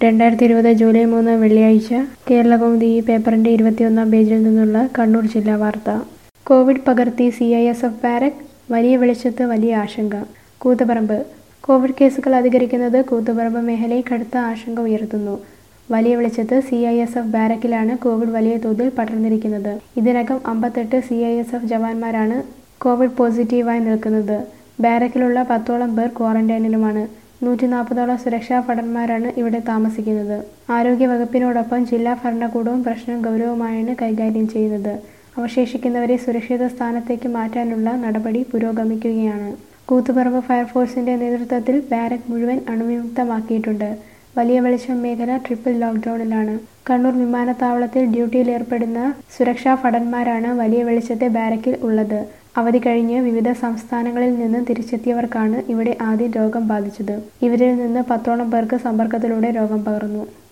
2020 July 3 വെള്ളിയാഴ്ച കേരളകൗമുദി ഈ പേപ്പറിന്റെ 21-ാം പേജിൽ നിന്നുള്ള കണ്ണൂർ ജില്ലാ വാർത്ത. കോവിഡ് പകർത്തി CISF ബാരക്, വലിയ വെളിച്ചത്ത് വലിയ ആശങ്ക. കൂത്തുപറമ്പ്. കോവിഡ് കേസുകൾ അധികരിക്കുന്നത് കൂത്തുപറമ്പ് മേഖലയിൽ കടുത്ത ആശങ്ക ഉയർത്തുന്നു. വലിയ വെളിച്ചത്ത് CISF ബാരക്കിലാണ് കോവിഡ് വലിയ തോതിൽ പടർന്നിരിക്കുന്നത്. ഇതിനകം 58 CISF ജവാന്മാരാണ് കോവിഡ് പോസിറ്റീവായി നിൽക്കുന്നത്. ബാരക്കിലുള്ള 10ഓളം പേർ ക്വാറന്റൈനിലുമാണ്. 140ഓളം സുരക്ഷാ ഭടന്മാരാണ് ഇവിടെ താമസിക്കുന്നത്. ആരോഗ്യ വകുപ്പിനോടൊപ്പം ജില്ലാ ഭരണകൂടവും പ്രശ്നം ഗൗരവമായാണ് കൈകാര്യം ചെയ്യുന്നത്. അവശേഷിക്കുന്നവരെ സുരക്ഷിത സ്ഥാനത്തേക്ക് മാറ്റാനുള്ള നടപടി പുരോഗമിക്കുകയാണ്. കൂത്തുപറമ്പ് ഫയർഫോഴ്സിന്റെ നേതൃത്വത്തിൽ ബാരക് മുഴുവൻ അണുവിമുക്തമാക്കിയിട്ടുണ്ട്. വലിയ വെളിച്ചം മേഖല ട്രിപ്പിൾ ലോക്ക്ഡൌണിലാണ്. കണ്ണൂർ വിമാനത്താവളത്തിൽ ഡ്യൂട്ടിയിലേർപ്പെടുന്ന സുരക്ഷാ ഭടന്മാരാണ് വലിയ വെളിച്ചത്തെ ബാരക്കിൽ ഉള്ളത്. അവധി കഴിഞ്ഞ് വിവിധ സംസ്ഥാനങ്ങളിൽ നിന്ന് തിരിച്ചെത്തിയവർക്കാണ് ഇവിടെ ആദ്യം രോഗം ബാധിച്ചത്. ഇവരിൽ നിന്ന് 10ഓളം പേർക്ക് സമ്പർക്കത്തിലൂടെ രോഗം പകർന്നു.